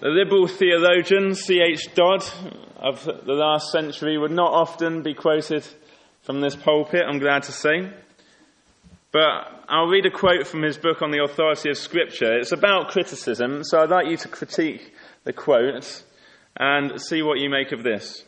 The liberal theologian C.H. Dodd of the last century would not often be quoted from this pulpit, I'm glad to say. But I'll read a quote from his book on the authority of Scripture. It's about criticism, so I'd like you to critique the quote and see what you make of this.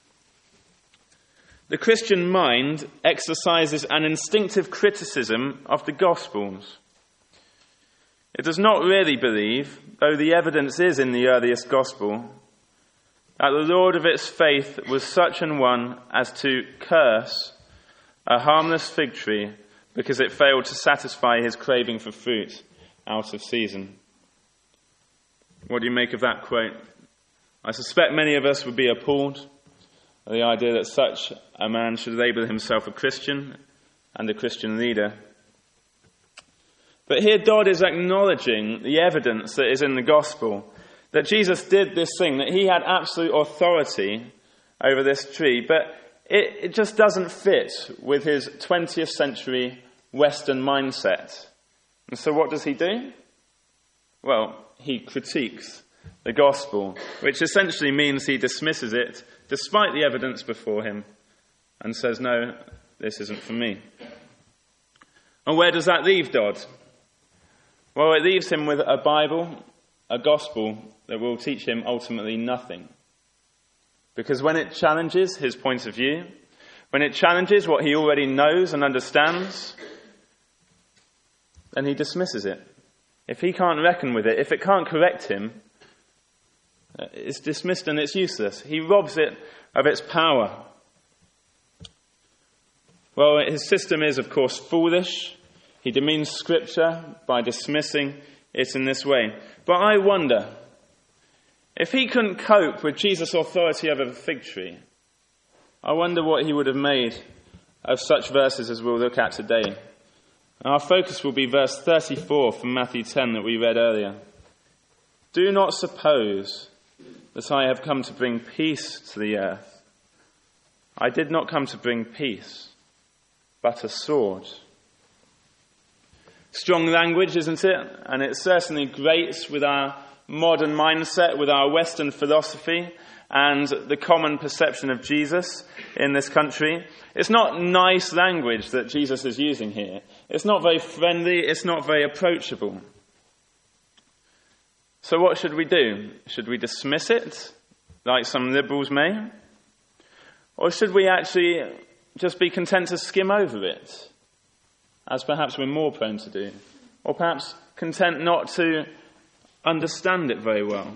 The Christian mind exercises an instinctive criticism of the Gospels. It does not really believe, though the evidence is in the earliest Gospel, that the Lord of its faith was such an one as to curse a harmless fig tree because it failed to satisfy his craving for fruit out of season. What do you make of that quote? I suspect many of us would be appalled at the idea that such a man should label himself a Christian and a Christian leader. But here Dodd is acknowledging the evidence that is in the gospel, that Jesus did this thing, that he had absolute authority over this tree, but it just doesn't fit with his 20th century Western mindset. And so what does he do? Well, he critiques the gospel, which essentially means he dismisses it despite the evidence before him and says, no, this isn't for me. And where does that leave Dodd? Well, it leaves him with a Bible, a gospel that will teach him ultimately nothing. Because when it challenges his point of view, when it challenges what he already knows and understands, then he dismisses it. If he can't reckon with it, if it can't correct him, it's dismissed and it's useless. He robs it of its power. Well, his system is, of course, foolish. He demeans Scripture by dismissing it in this way. But I wonder, if he couldn't cope with Jesus' authority over the fig tree, I wonder what he would have made of such verses as we'll look at today. And our focus will be verse 34 from Matthew 10 that we read earlier. Do not suppose that I have come to bring peace to the earth. I did not come to bring peace, but a sword. Strong language, isn't it? And it certainly grates with our modern mindset, with our Western philosophy and the common perception of Jesus in this country. It's not nice language that Jesus is using here. It's not very friendly. It's not very approachable. So what should we do? Should we dismiss it, like some liberals may? Or should we actually just be content to skim over it, as perhaps we're more prone to do? Or perhaps content not to understand it very well?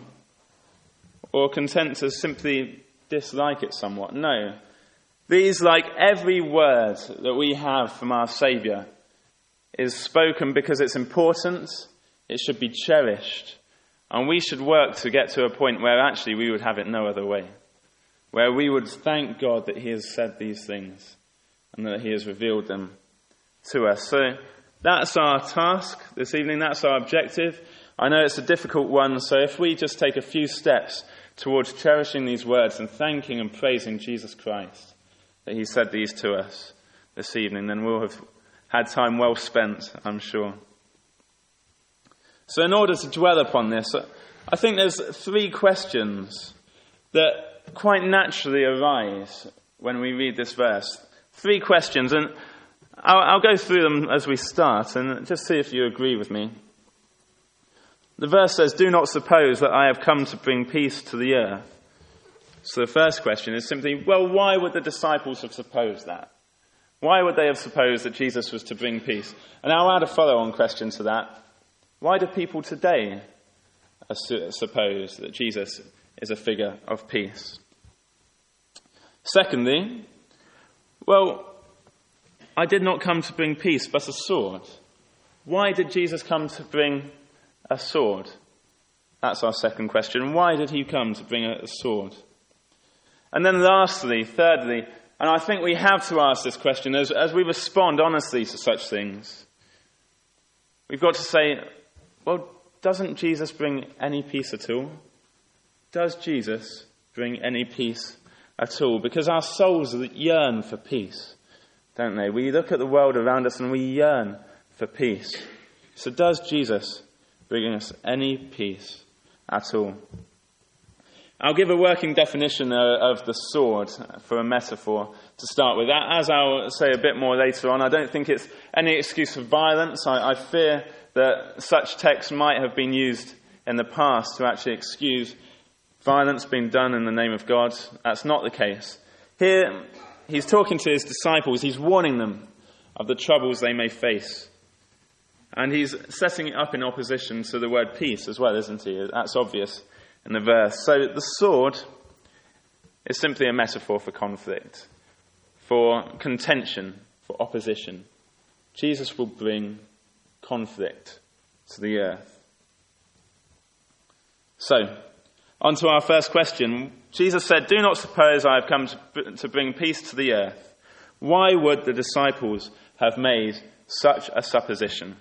Or content to simply dislike it somewhat? No. These, like every word that we have from our Saviour, is spoken because it's important, it should be cherished, and we should work to get to a point where actually we would have it no other way, where we would thank God that he has said these things and that he has revealed them to us. So that's our task this evening, that's our objective. I know it's a difficult one, so if we just take a few steps towards cherishing these words and thanking and praising Jesus Christ that he said these to us this evening, then we'll have had time well spent, I'm sure. So in order to dwell upon this, I think there's three questions that quite naturally arise when we read this verse. Three questions, and I'll go through them as we start and just see if you agree with me. The verse says, do not suppose that I have come to bring peace to the earth. So the first question is simply, well, why would the disciples have supposed that? Why would they have supposed that Jesus was to bring peace? And I'll add a follow-on question to that. Why do people today suppose that Jesus is a figure of peace? Secondly, well, I did not come to bring peace, but a sword. Why did Jesus come to bring a sword? That's our second question. Why did he come to bring a sword? And then lastly, thirdly, and I think we have to ask this question as we respond honestly to such things, we've got to say, well, doesn't Jesus bring any peace at all? Does Jesus bring any peace at all? Because our souls yearn for peace, don't they? We look at the world around us and we yearn for peace. So does Jesus bring us any peace at all? I'll give a working definition of the sword for a metaphor to start with. As I'll say a bit more later on, I don't think it's any excuse for violence. I fear that such texts might have been used in the past to actually excuse violence being done in the name of God. That's not the case. Here, he's talking to his disciples. He's warning them of the troubles they may face. And he's setting it up in opposition to the word peace as well, isn't he? That's obvious in the verse. So the sword is simply a metaphor for conflict, for contention, for opposition. Jesus will bring conflict to the earth. So, on to our first question. Jesus said, "Do not suppose I have come to bring peace to the earth." Why would the disciples have made such a supposition?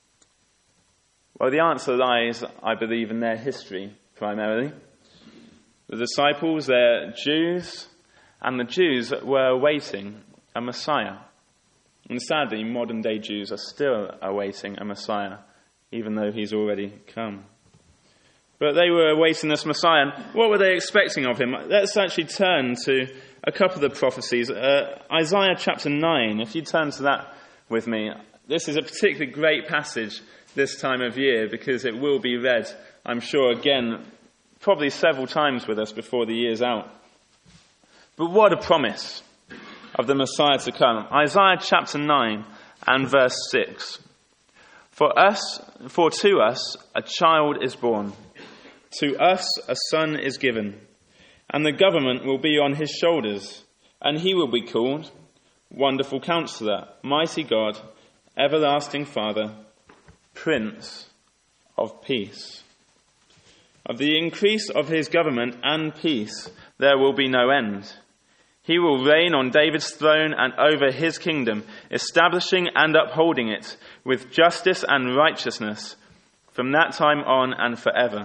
Well, the answer lies, I believe, in their history, primarily. The disciples, they're Jews, and the Jews were awaiting a Messiah. And sadly, modern-day Jews are still awaiting a Messiah, even though he's already come. But they were awaiting this Messiah, and what were they expecting of him? Let's actually turn to a couple of the prophecies. Isaiah chapter 9, if you turn to that with me. This is a particularly great passage this time of year because it will be read, I'm sure, again, probably several times with us before the year's out. But what a promise of the Messiah to come. Isaiah chapter 9 and verse 6. For to us a child is born, to us a son is given, and the government will be on his shoulders, and he will be called Wonderful Counselor, Mighty God, Everlasting Father, Prince of Peace. Of the increase of his government and peace there will be no end. He will reign on David's throne and over his kingdom, establishing and upholding it with justice and righteousness from that time on and forever.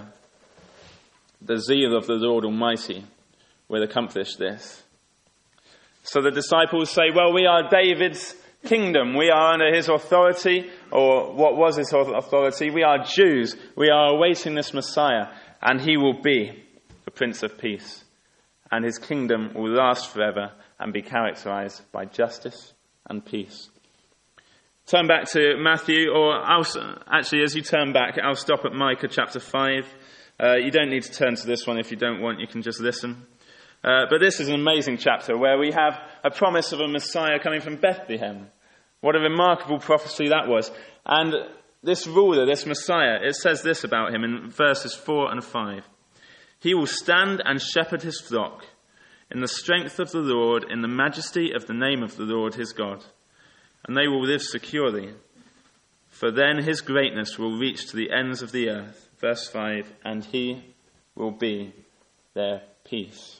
The zeal of the Lord Almighty will accomplish this. So the disciples say, well, we are David's kingdom. We are under his authority, or what was his authority. We are Jews. We are awaiting this Messiah, and he will be the Prince of Peace. And his kingdom will last forever and be characterized by justice and peace. Turn back to Matthew, or actually as you turn back, I'll stop at Micah chapter 5. You don't need to turn to this one if you don't want, you can just listen. But this is an amazing chapter where we have a promise of a Messiah coming from Bethlehem. What a remarkable prophecy that was. And this ruler, this Messiah, it says this about him in verses 4 and 5. He will stand and shepherd his flock in the strength of the Lord, in the majesty of the name of the Lord his God. And they will live securely, for then his greatness will reach to the ends of the earth. Verse 5, and he will be their peace.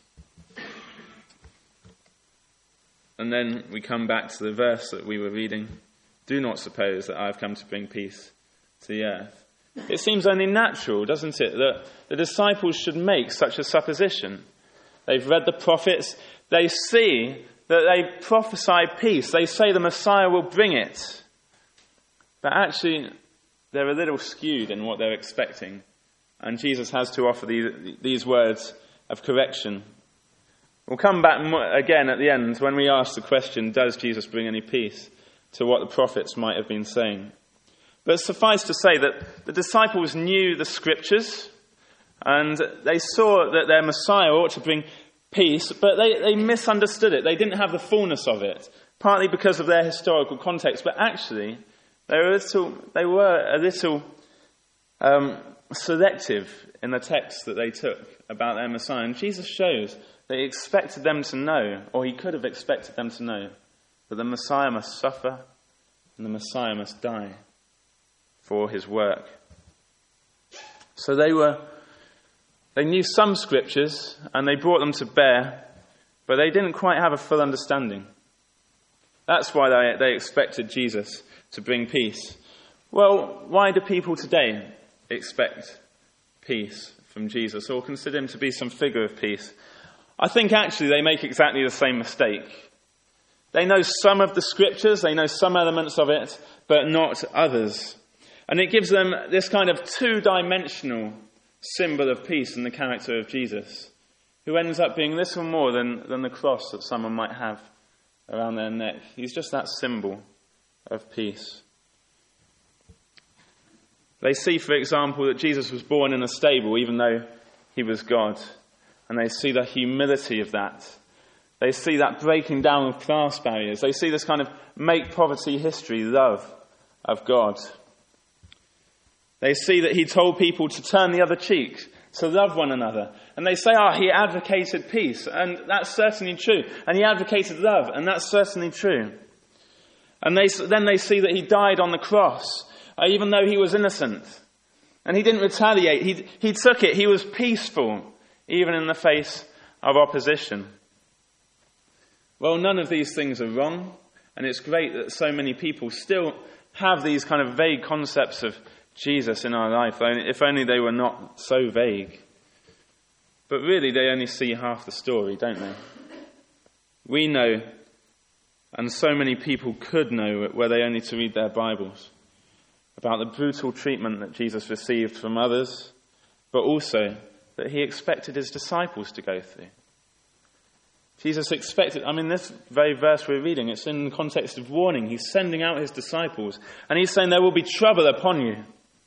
And then we come back to the verse that we were reading. Do not suppose that I have come to bring peace to the earth. It seems only natural, doesn't it, that the disciples should make such a supposition. They've read the prophets. They see that they prophesy peace. They say the Messiah will bring it. But actually, they're a little skewed in what they're expecting. And Jesus has to offer these words of correction. We'll come back again at the end when we ask the question, does Jesus bring any peace, to what the prophets might have been saying. But suffice to say that the disciples knew the scriptures and they saw that their Messiah ought to bring peace, but they misunderstood it. They didn't have the fullness of it, partly because of their historical context, but actually they were a little selective in the text that they took about their Messiah. And Jesus shows that he expected them to know, or he could have expected them to know, that the Messiah must suffer and the Messiah must die for his work. So they knew some scriptures and they brought them to bear, but they didn't quite have a full understanding. That's why they expected Jesus to bring peace. Well, why do people today expect peace from Jesus or consider him to be some figure of peace? I think actually they make exactly the same mistake. They know some of the scriptures, they know some elements of it, but not others. And it gives them this kind of two-dimensional symbol of peace in the character of Jesus. who ends up being little more than the cross that someone might have around their neck. He's just that symbol of peace. They see, for example, that Jesus was born in a stable, even though he was God. And they see the humility of that. They see that breaking down of class barriers. They see this kind of make poverty history love of God. They see that he told people to turn the other cheek, to love one another. And they say, he advocated peace, and that's certainly true. And he advocated love, and that's certainly true. And then they see that he died on the cross, even though he was innocent. And he didn't retaliate. He took it. He was peaceful, even in the face of opposition. Well, none of these things are wrong, and it's great that so many people still have these kind of vague concepts of Jesus in our life, if only they were not so vague. But really, they only see half the story, don't they? We know, and so many people could know, were they only to read their Bibles, about the brutal treatment that Jesus received from others, but also that he expected his disciples to go through. Jesus expected, this very verse we're reading, it's in the context of warning. He's sending out his disciples, and he's saying there will be trouble upon you.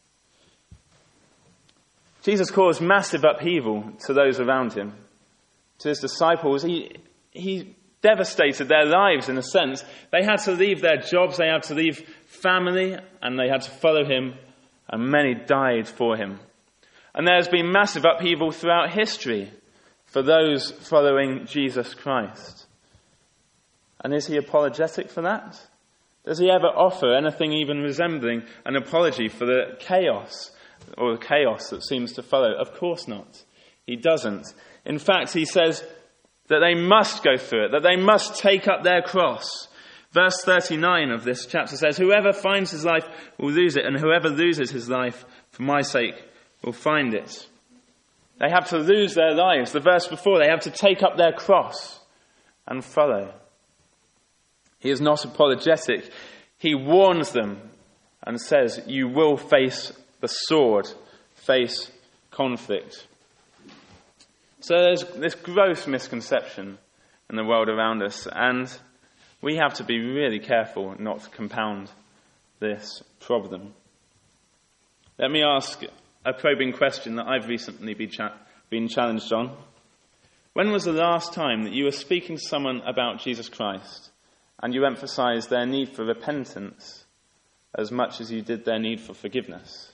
Jesus caused massive upheaval to those around him. To his disciples, he devastated their lives in a sense. They had to leave their jobs, they had to leave family, and they had to follow him, and many died for him. And there's been massive upheaval throughout history for those following Jesus Christ. And is he apologetic for that? Does he ever offer anything even resembling an apology for the chaos that seems to follow? Of course not. He doesn't. In fact, he says that they must go through it, that they must take up their cross. Verse 39 of this chapter says, "Whoever finds his life will lose it, and whoever loses his life for my sake will find it." They have to lose their lives. The verse before, they have to take up their cross and follow. He is not apologetic. He warns them and says, you will face the sword, face conflict. So there's this gross misconception in the world around us, and we have to be really careful not to compound this problem. Let me ask a probing question that I've recently been challenged on. When was the last time that you were speaking to someone about Jesus Christ and you emphasized their need for repentance as much as you did their need for forgiveness?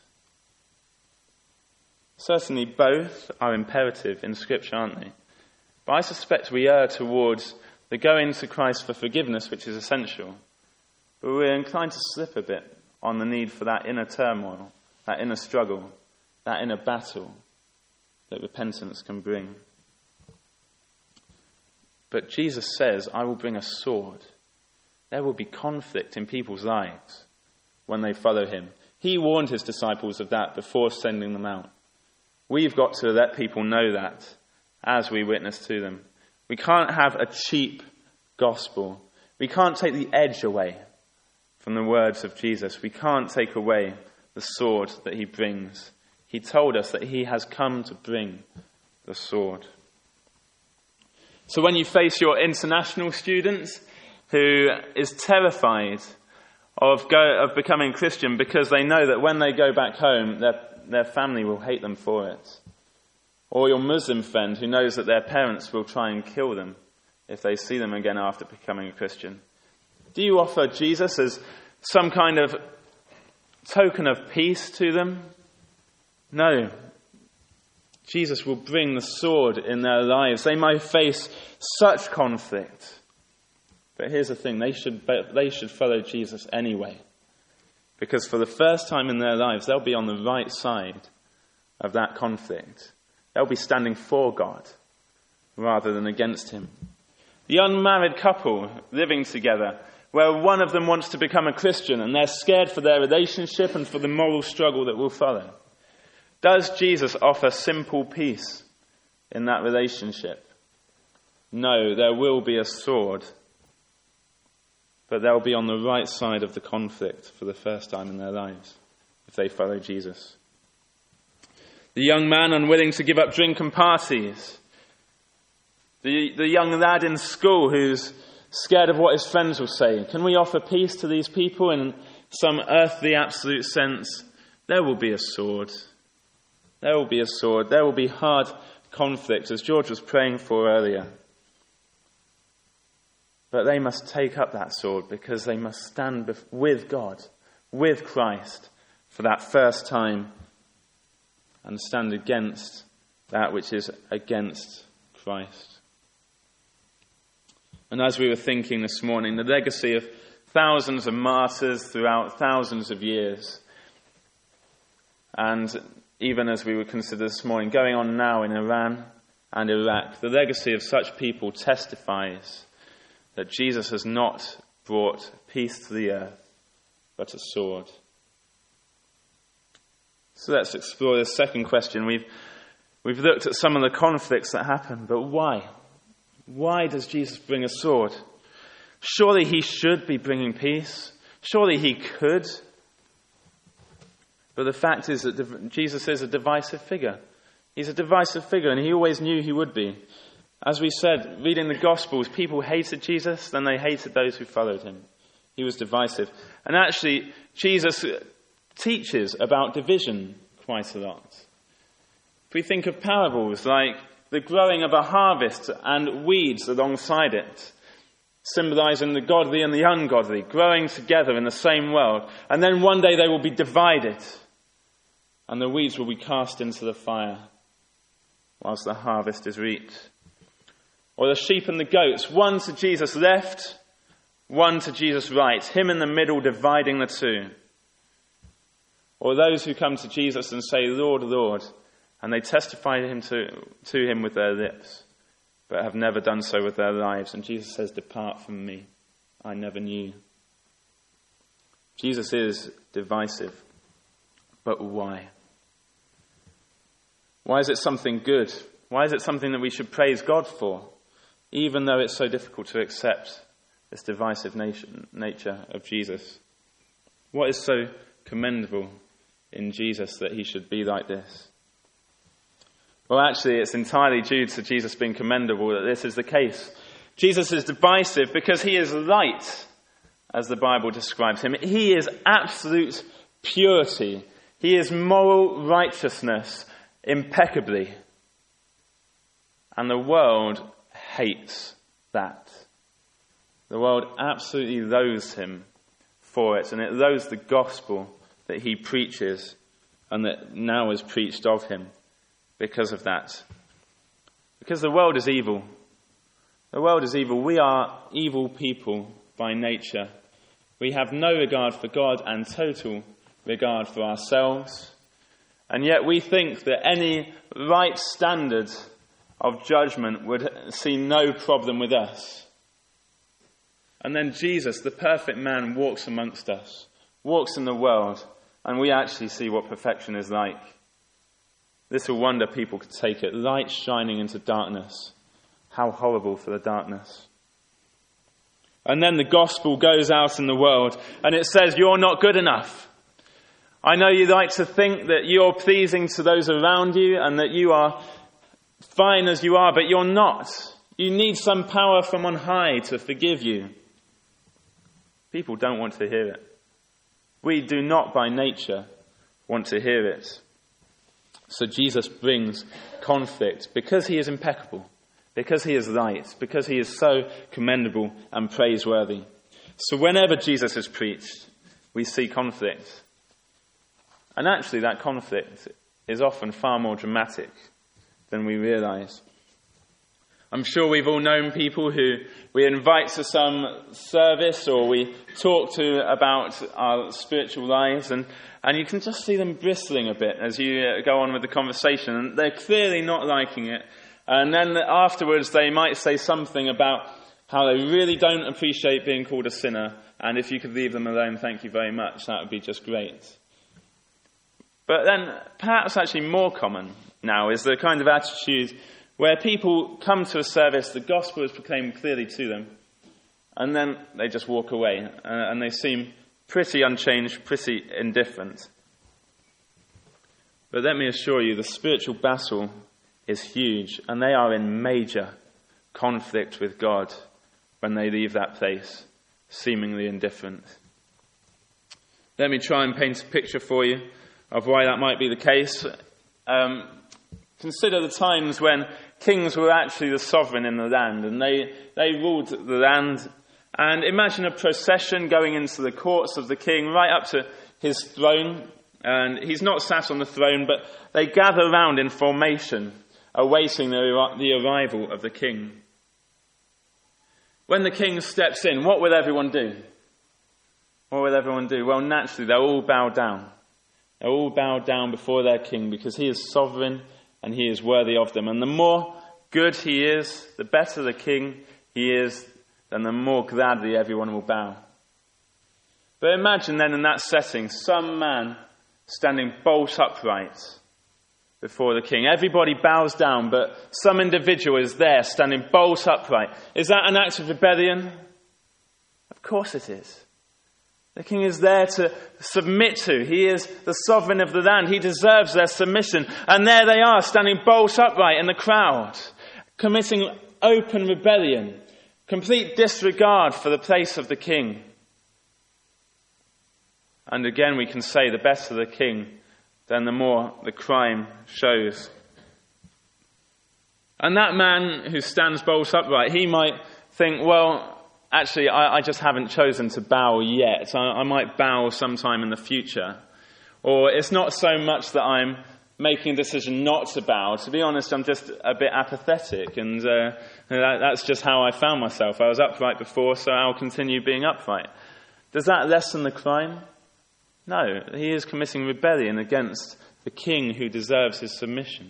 Certainly both are imperative in Scripture, aren't they? But I suspect we err towards the going to Christ for forgiveness, which is essential. But we're inclined to slip a bit on the need for that inner turmoil, that inner struggle, that inner battle that repentance can bring. But Jesus says, I will bring a sword. There will be conflict in people's lives when they follow him. He warned his disciples of that before sending them out. We've got to let people know that as we witness to them. We can't have a cheap gospel. We can't take the edge away from the words of Jesus. We can't take away the sword that he brings. He told us that he has come to bring the sword. So when you face your international student who is terrified of becoming Christian because they know that when they go back home, their family will hate them for it. Or your Muslim friend who knows that their parents will try and kill them if they see them again after becoming a Christian. Do you offer Jesus as some kind of token of peace to them? No. Jesus will bring the sword in their lives. They might face such conflict. But here's the thing, they should follow Jesus anyway. Because for the first time in their lives, they'll be on the right side of that conflict. They'll be standing for God rather than against him. The unmarried couple living together, where one of them wants to become a Christian and they're scared for their relationship and for the moral struggle that will follow. Does Jesus offer simple peace in that relationship? No, there will be a sword. But they'll be on the right side of the conflict for the first time in their lives if they follow Jesus. The young man unwilling to give up drink and parties. The young lad in school who's scared of what his friends will say. Can we offer peace to these people in some earthly absolute sense? There will be a sword. There will be a sword. There will be hard conflict, as George was praying for earlier. But they must take up that sword because they must stand with God, with Christ, for that first time and stand against that which is against Christ. And as we were thinking this morning, the legacy of thousands of martyrs throughout thousands of years, and even as we would consider this morning, going on now in Iran and Iraq, the legacy of such people testifies that Jesus has not brought peace to the earth, but a sword. So let's explore this second question. We've looked at some of the conflicts that happen, but why? Why does Jesus bring a sword? Surely he should be bringing peace. Surely he could. But the fact is that Jesus is a divisive figure. He's a divisive figure, and he always knew he would be. As we said, reading the Gospels, people hated Jesus, then they hated those who followed him. He was divisive. And actually, Jesus teaches about division quite a lot. If we think of parables like the growing of a harvest and weeds alongside it, symbolizing the godly and the ungodly, growing together in the same world. And then one day they will be divided, and the weeds will be cast into the fire whilst the harvest is reaped. Or the sheep and the goats, one to Jesus' left, one to Jesus' right, him in the middle dividing the two. Or those who come to Jesus and say, Lord, Lord, and they testify to him with their lips, but have never done so with their lives. And Jesus says, depart from me, I never knew. Jesus is divisive. But why? Why is it something good? Why is it something that we should praise God for, even though it's so difficult to accept this divisive nature of Jesus? What is so commendable in Jesus that he should be like this? Well, actually, it's entirely due to Jesus being commendable that this is the case. Jesus is divisive because he is light, as the Bible describes him. He is absolute purity. He is moral righteousness impeccably. And the world hates that. The world absolutely loathes him for it, and it loathes the gospel that he preaches and that now is preached of him. Because of that. Because the world is evil. The world is evil. We are evil people by nature. We have no regard for God and total regard for ourselves. And yet we think that any right standard of judgment would see no problem with us. And then Jesus, the perfect man, walks amongst us, walks in the world, and we actually see what perfection is like. Little wonder people could take it. Light shining into darkness. How horrible for the darkness. And then the gospel goes out in the world and it says, you're not good enough. I know you like to think that you're pleasing to those around you and that you are fine as you are, but you're not. You need some power from on high to forgive you. People don't want to hear it. We do not by nature want to hear it. So Jesus brings conflict because he is impeccable, because he is light, because he is so commendable and praiseworthy. So whenever Jesus is preached, we see conflict. And actually that conflict is often far more dramatic than we realise. I'm sure we've all known people who we invite to some service or we talk to about our spiritual lives, and you can just see them bristling a bit as you go on with the conversation, and they're clearly not liking it. And then afterwards they might say something about how they really don't appreciate being called a sinner, and if you could leave them alone, thank you very much, that would be just great. But then perhaps actually more common now is the kind of attitude where people come to a service, the gospel is proclaimed clearly to them, and then they just walk away, and they seem pretty unchanged, pretty indifferent. But let me assure you, the spiritual battle is huge, and they are in major conflict with God when they leave that place, seemingly indifferent. Let me try and paint a picture for you of why that might be the case. Consider the times when kings were actually the sovereign in the land, and they ruled the land. And imagine a procession going into the courts of the king, right up to his throne. And he's not sat on the throne, but they gather round in formation, awaiting the arrival of the king. When the king steps in, what will everyone do? What will everyone do? Well, naturally, they'll all bow down. They'll all bow down before their king because he is sovereign and he is worthy of them. And the more good he is, the better the king he is, then the more gladly everyone will bow. But imagine then in that setting, some man standing bolt upright before the king. Everybody bows down, but some individual is there standing bolt upright. Is that an act of rebellion? Of course it is. The king is there to submit to. He is the sovereign of the land. He deserves their submission. And there they are, standing bolt upright in the crowd, committing open rebellion, complete disregard for the place of the king. And again we can say the better the king, then the more the crime shows. And that man who stands bolt upright, he might think, well, actually, I just haven't chosen to bow yet. I might bow sometime in the future. Or it's not so much that I'm making a decision not to bow. To be honest, I'm just a bit apathetic. And that's just how I found myself. I was upright before, so I'll continue being upright. Does that lessen the crime? No, he is committing rebellion against the king who deserves his submission.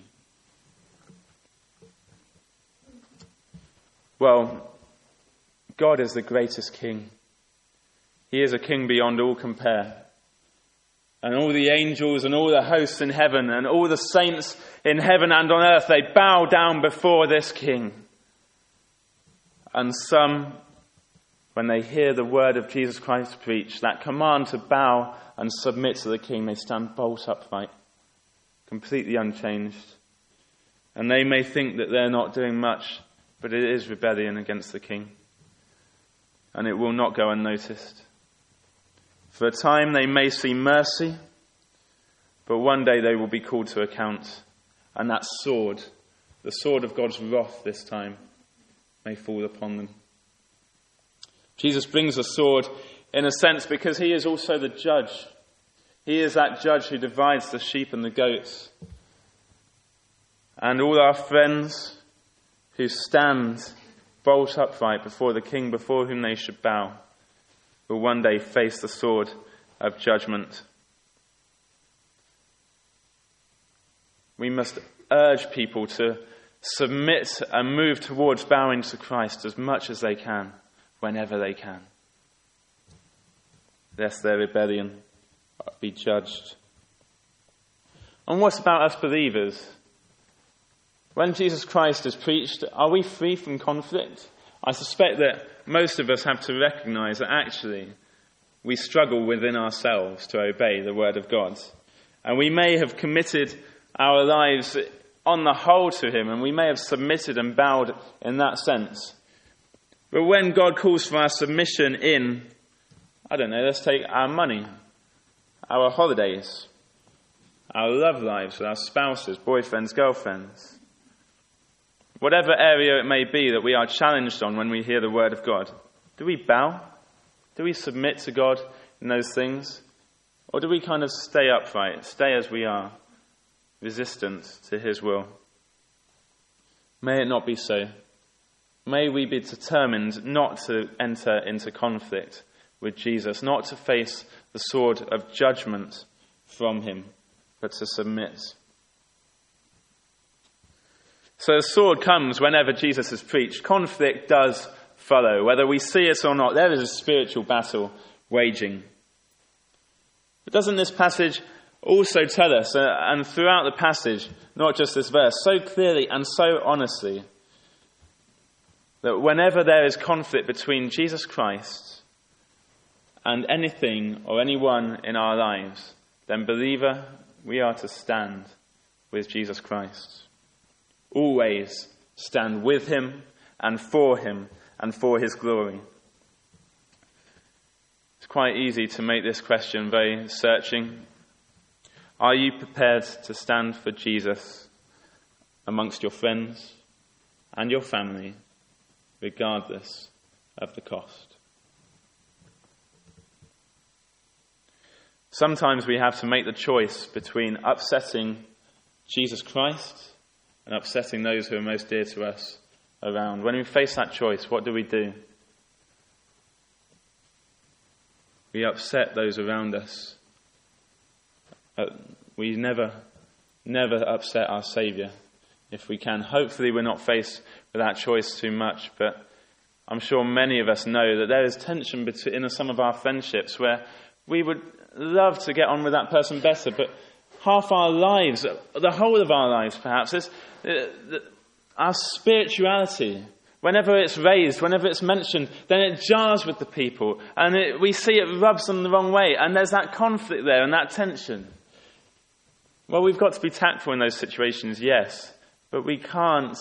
Well, God is the greatest king. He is a king beyond all compare. And all the angels and all the hosts in heaven and all the saints in heaven and on earth, they bow down before this king. And some, when they hear the word of Jesus Christ preached, that command to bow and submit to the king, they stand bolt upright, completely unchanged. And they may think that they're not doing much, but it is rebellion against the king. And it will not go unnoticed. For a time they may see mercy, but one day they will be called to account. And that sword, the sword of God's wrath this time, may fall upon them. Jesus brings the sword in a sense because he is also the judge. He is that judge who divides the sheep and the goats. And all our friends who stand bolt upright before the king before whom they should bow will one day face the sword of judgment. We must urge people to submit and move towards bowing to Christ as much as they can, whenever they can, lest their rebellion be judged. And what about us believers? When Jesus Christ is preached, are we free from conflict? I suspect that most of us have to recognize that actually we struggle within ourselves to obey the word of God. And we may have committed our lives on the whole to him, and we may have submitted and bowed in that sense. But when God calls for our submission in, let's take our money, our holidays, our love lives with our spouses, boyfriends, girlfriends, whatever area it may be that we are challenged on when we hear the word of God, do we bow? Do we submit to God in those things? Or do we kind of stay upright, stay as we are, resistant to his will? May it not be so. May we be determined not to enter into conflict with Jesus, not to face the sword of judgment from him, but to submit. So the sword comes whenever Jesus is preached. Conflict does follow. Whether we see it or not, there is a spiritual battle waging. But doesn't this passage also tell us, and throughout the passage, not just this verse, so clearly and so honestly, that whenever there is conflict between Jesus Christ and anything or anyone in our lives, then believer, we are to stand with Jesus Christ. Always stand with him and for him and for his glory. It's quite easy to make this question very searching. Are you prepared to stand for Jesus amongst your friends and your family, regardless of the cost? Sometimes we have to make the choice between upsetting Jesus Christ and upsetting those who are most dear to us around. When we face that choice, what do? We upset those around us. We never upset our Saviour if we can. Hopefully we're not faced with that choice too much, but I'm sure many of us know that there is tension in some of our friendships where we would love to get on with that person better, but half our lives, the whole of our lives perhaps, is our spirituality. Whenever it's raised, whenever it's mentioned, then it jars with the people, and we see it rubs them the wrong way, and there's that conflict there and that tension. Well, we've got to be tactful in those situations, yes, but we can't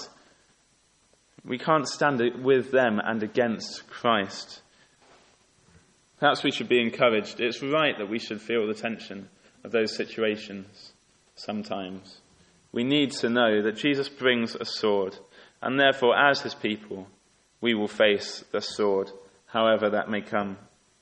stand with them and against Christ. Perhaps we should be encouraged. It's right that we should feel the tension of those situations sometimes. We need to know that Jesus brings a sword, and therefore, as his people, we will face the sword, however that may come.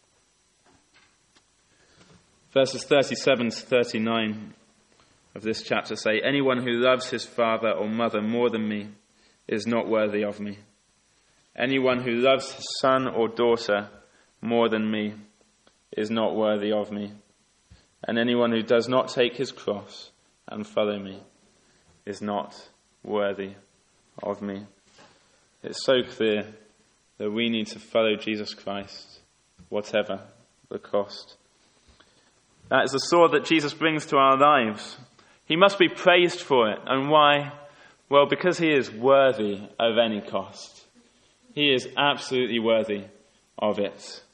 Verses 37 to 39 of this chapter say, "Anyone who loves his father or mother more than me is not worthy of me. Anyone who loves his son or daughter more than me is not worthy of me. And anyone who does not take his cross and follow me is not worthy of me." It's so clear that we need to follow Jesus Christ, whatever the cost. That is the sword that Jesus brings to our lives. He must be praised for it. And why? Well, because he is worthy of any cost. He is absolutely worthy of it.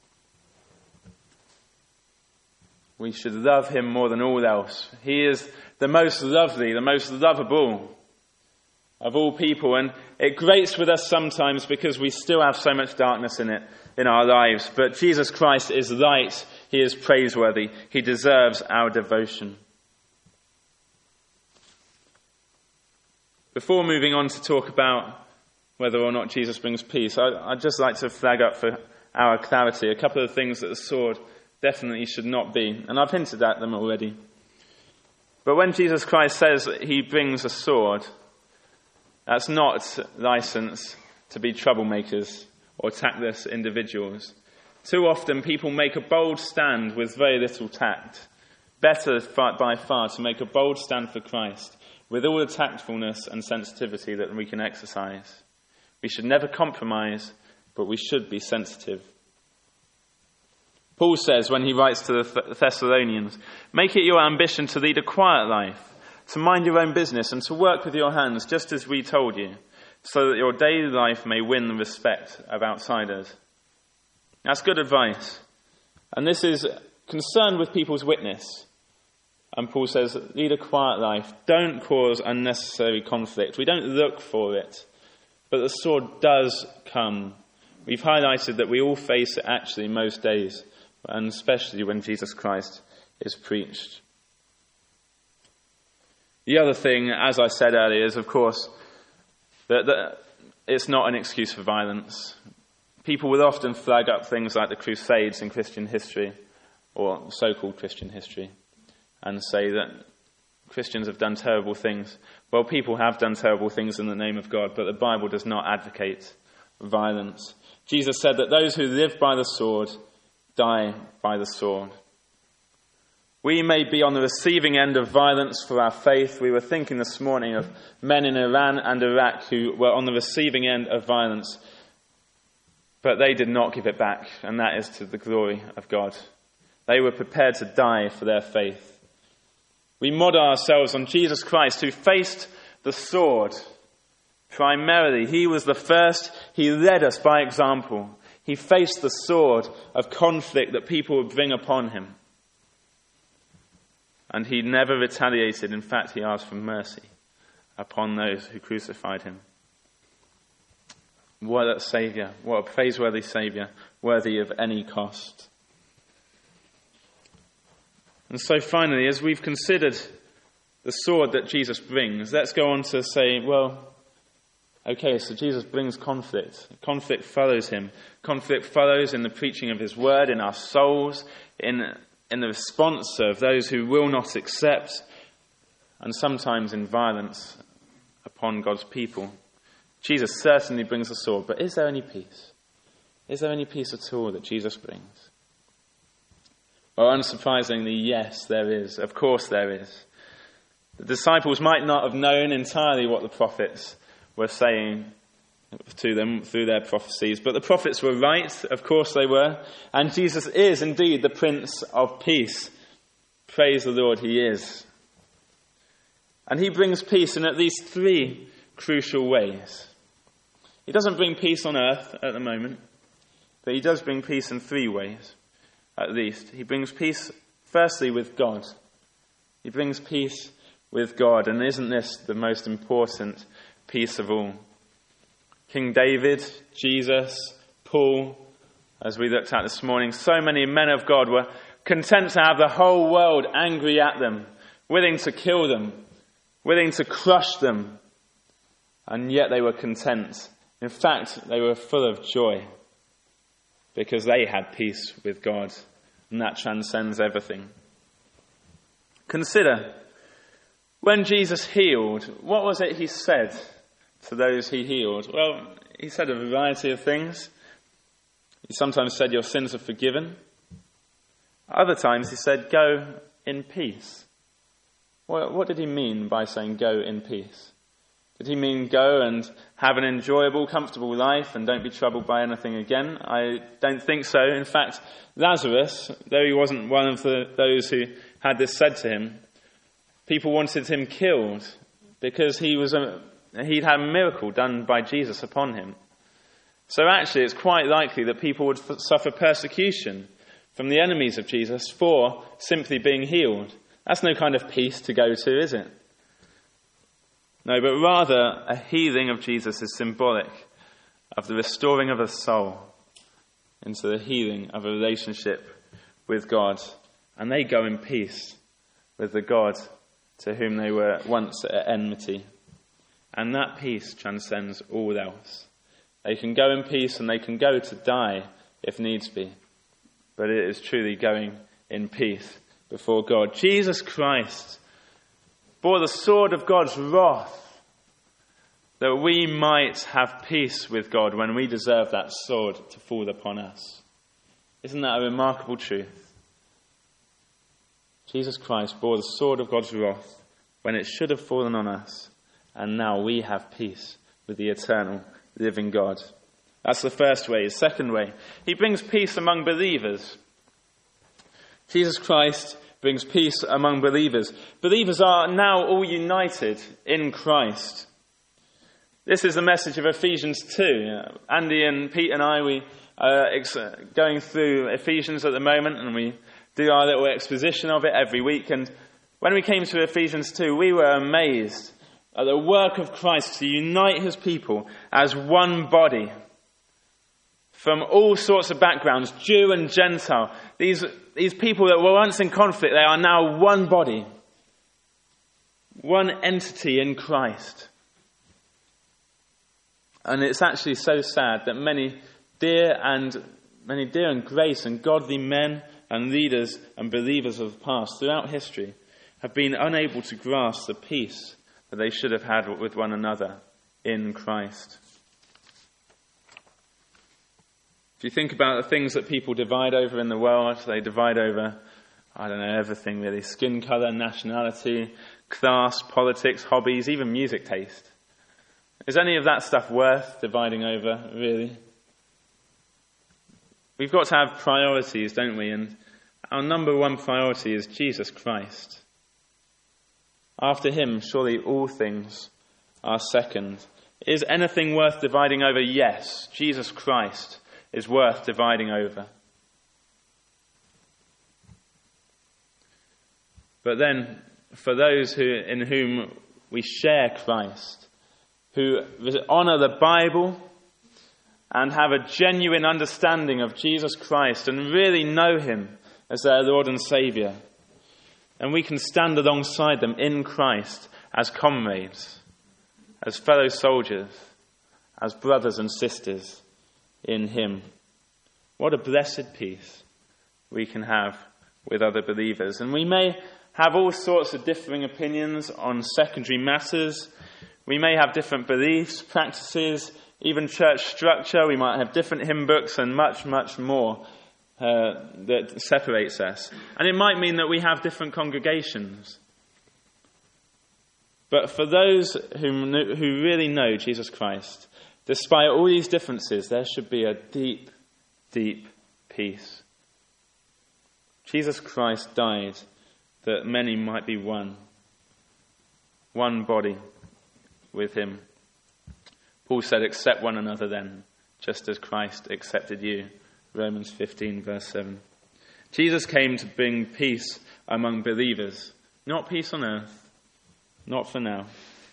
We should love him more than all else. He is the most lovely, the most lovable of all people. And it grates with us sometimes because we still have so much darkness in our lives. But Jesus Christ is light. He is praiseworthy. He deserves our devotion. Before moving on to talk about whether or not Jesus brings peace, I'd just like to flag up for our clarity a couple of things that the sword definitely should not be. And I've hinted at them already. But when Jesus Christ says he brings a sword, that's not license to be troublemakers or tactless individuals. Too often people make a bold stand with very little tact. Better by far to make a bold stand for Christ with all the tactfulness and sensitivity that we can exercise. We should never compromise, but we should be sensitive. Paul says when he writes to the Thessalonians, "Make it your ambition to lead a quiet life, to mind your own business and to work with your hands just as we told you, so that your daily life may win the respect of outsiders." That's good advice. And this is concerned with people's witness. And Paul says, lead a quiet life. Don't cause unnecessary conflict. We don't look for it. But the sword does come. We've highlighted that we all face it actually most days, and especially when Jesus Christ is preached. The other thing, as I said earlier, is of course that it's not an excuse for violence. People will often flag up things like the Crusades in Christian history, or so-called Christian history, and say that Christians have done terrible things. Well, people have done terrible things in the name of God, but the Bible does not advocate violence. Jesus said that those who live by the sword die by the sword. We may be on the receiving end of violence for our faith. We were thinking this morning of men in Iran and Iraq who were on the receiving end of violence, but they did not give it back, and that is to the glory of God. They were prepared to die for their faith. We model ourselves on Jesus Christ, who faced the sword. Primarily, he was the first. He led us by example. He faced the sword of conflict that people would bring upon him. And he never retaliated. In fact, he asked for mercy upon those who crucified him. What a Saviour, what a praiseworthy Saviour, worthy of any cost. And so finally, as we've considered the sword that Jesus brings, let's go on to say, well, okay, so Jesus brings conflict. Conflict follows him. Conflict follows in the preaching of his word, in our souls, in the response of those who will not accept, and sometimes in violence upon God's people. Jesus certainly brings a sword, but is there any peace? Is there any peace at all that Jesus brings? Well, unsurprisingly, yes, there is. Of course there is. The disciples might not have known entirely what the prophets were saying to them through their prophecies, but the prophets were right, of course they were, and Jesus is indeed the Prince of Peace. Praise the Lord, he is. And he brings peace in at least three crucial ways. He doesn't bring peace on earth at the moment, but he does bring peace in three ways, at least. He brings peace, firstly, with God. He brings peace with God, and isn't this the most important peace of all? King David, Jesus, Paul, as we looked at this morning, so many men of God were content to have the whole world angry at them, willing to kill them, willing to crush them, and yet they were content. In fact, they were full of joy because they had peace with God, and that transcends everything. Consider, when Jesus healed, what was it he said to those he healed? Well, he said a variety of things. He sometimes said, your sins are forgiven. Other times he said, go in peace. Well, what did he mean by saying go in peace? Did he mean go and have an enjoyable, comfortable life and don't be troubled by anything again? I don't think so. In fact, Lazarus, though he wasn't one of those who had this said to him, people wanted him killed because he'd had a miracle done by Jesus upon him. So actually, it's quite likely that people would suffer persecution from the enemies of Jesus for simply being healed. That's no kind of peace to go to, is it? No, but rather a healing of Jesus is symbolic of the restoring of a soul into the healing of a relationship with God. And they go in peace with the God to whom they were once at enmity. And that peace transcends all else. They can go in peace and they can go to die if needs be. But it is truly going in peace before God. Jesus Christ bore the sword of God's wrath that we might have peace with God when we deserve that sword to fall upon us. Isn't that a remarkable truth? Jesus Christ bore the sword of God's wrath when it should have fallen on us, and now we have peace with the eternal living God. That's the first way. The second way, he brings peace among believers. Jesus Christ brings peace among believers. Believers are now all united in Christ. This is the message of Ephesians 2. Andy and Pete and I, we are going through Ephesians at the moment, and we do our little exposition of it every week. And when we came to Ephesians 2, we were amazed at the work of Christ to unite his people as one body from all sorts of backgrounds, Jew and Gentile. These people that were once in conflict, they are now one body, one entity in Christ. And it's actually so sad that many dear and grace and godly men and leaders and believers of the past throughout history have been unable to grasp the peace that they should have had with one another in Christ. If you think about the things that people divide over in the world, they divide over, everything really. Skin colour, nationality, class, politics, hobbies, even music taste. Is any of that stuff worth dividing over, really? We've got to have priorities, don't we? And our number one priority is Jesus Christ. After him, surely all things are second. Is anything worth dividing over? Yes, Jesus Christ is worth dividing over. But then, for those in whom we share Christ, who honour the Bible and have a genuine understanding of Jesus Christ and really know him as their Lord and Saviour. And we can stand alongside them in Christ as comrades, as fellow soldiers, as brothers and sisters in him. What a blessed peace we can have with other believers. And we may have all sorts of differing opinions on secondary matters. We may have different beliefs, practices, even church structure. We might have different hymn books and much, much more that separates us. And it might mean that we have different congregations. But for those who really know Jesus Christ, despite all these differences, there should be a deep, deep peace. Jesus Christ died that many might be one body with him. Paul said, accept one another then, just as Christ accepted you. Romans 15, verse 7. Jesus came to bring peace among believers, not peace on earth, not for now.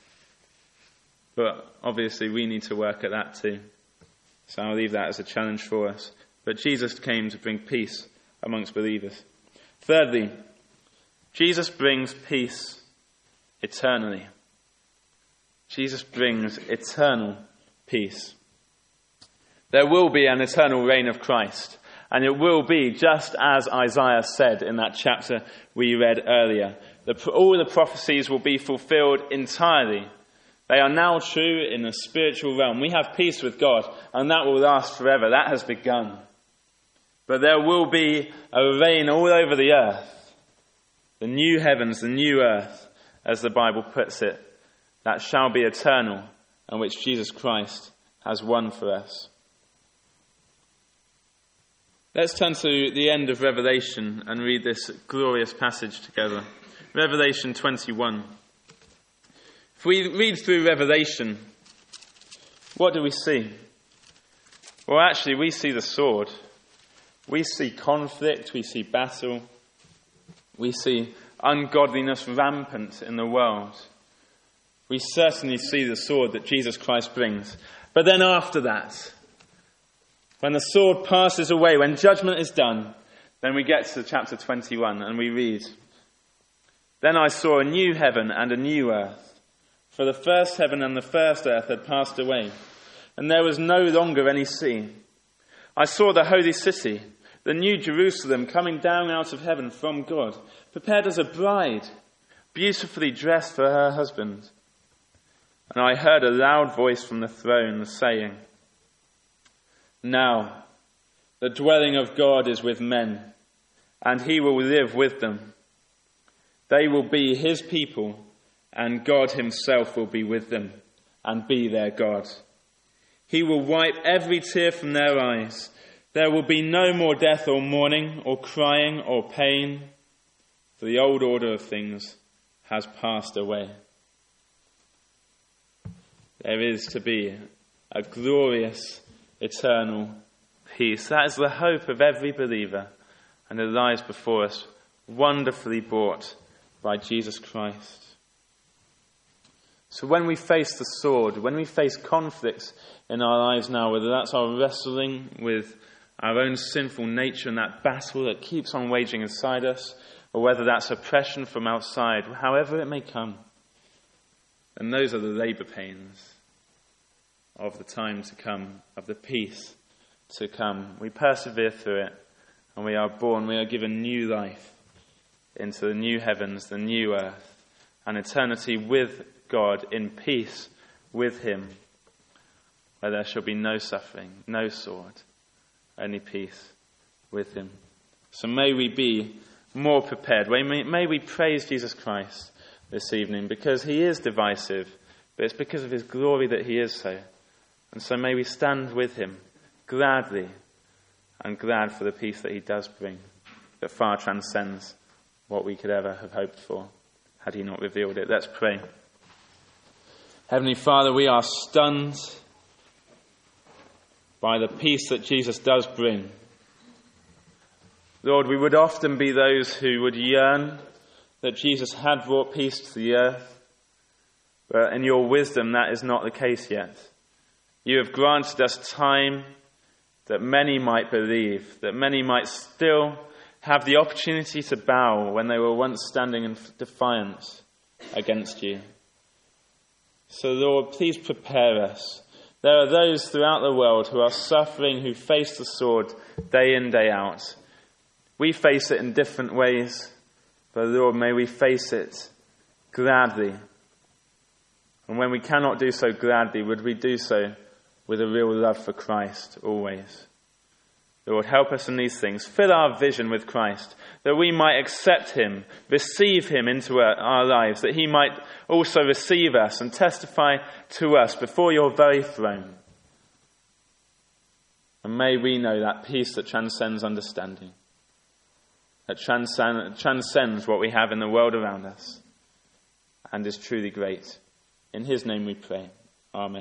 But obviously we need to work at that too. So I'll leave that as a challenge for us. But Jesus came to bring peace amongst believers. Thirdly, Jesus brings peace eternally. Jesus brings eternal peace. There will be an eternal reign of Christ, and it will be just as Isaiah said in that chapter we read earlier. All the prophecies will be fulfilled entirely. They are now true in the spiritual realm. We have peace with God, and that will last forever. That has begun. But there will be a reign all over the earth. The new heavens, the new earth, as the Bible puts it, that shall be eternal, and which Jesus Christ has won for us. Let's turn to the end of Revelation and read this glorious passage together. Revelation 21. If we read through Revelation, what do we see? Well, actually, we see the sword. We see conflict, we see battle, we see ungodliness rampant in the world. We certainly see the sword that Jesus Christ brings. But then after that, when the sword passes away, when judgment is done, then we get to chapter 21 and we read, Then I saw a new heaven and a new earth, for the first heaven and the first earth had passed away, and there was no longer any sea. I saw the holy city, the new Jerusalem, coming down out of heaven from God, prepared as a bride, beautifully dressed for her husband. And I heard a loud voice from the throne saying, Now the dwelling of God is with men, and he will live with them. They will be his people, and God himself will be with them and be their God. He will wipe every tear from their eyes. There will be no more death or mourning or crying or pain, for the old order of things has passed away. There is to be a glorious, eternal peace. That is the hope of every believer, and it lies before us, wonderfully bought by Jesus Christ. So when we face the sword, when we face conflicts in our lives now, whether that's our wrestling with our own sinful nature and that battle that keeps on waging inside us, or whether that's oppression from outside, however it may come, and those are the labour pains of the time to come, of the peace to come. We persevere through it, and we are born, we are given new life into the new heavens, the new earth, an eternity with God in peace with him, where there shall be no suffering, no sword, only peace with him. So may we be more prepared. May we praise Jesus Christ this evening, because he is divisive, but it's because of his glory that he is so. And so may we stand with him gladly, and glad for the peace that he does bring, that far transcends what we could ever have hoped for had he not revealed it. Let's pray. Heavenly Father, we are stunned by the peace that Jesus does bring. Lord, we would often be those who would yearn that Jesus had brought peace to the earth, but in your wisdom that is not the case yet. You have granted us time that many might believe, that many might still have the opportunity to bow when they were once standing in defiance against you. So, Lord, please prepare us. There are those throughout the world who are suffering, who face the sword day in, day out. We face it in different ways, but Lord, may we face it gladly. And when we cannot do so gladly, would we do so with a real love for Christ always? Lord, help us in these things. Fill our vision with Christ, that we might accept him, receive him into our lives, that he might also receive us and testify to us before your very throne. And may we know that peace that transcends understanding, that transcends what we have in the world around us, and is truly great. In his name we pray. Amen.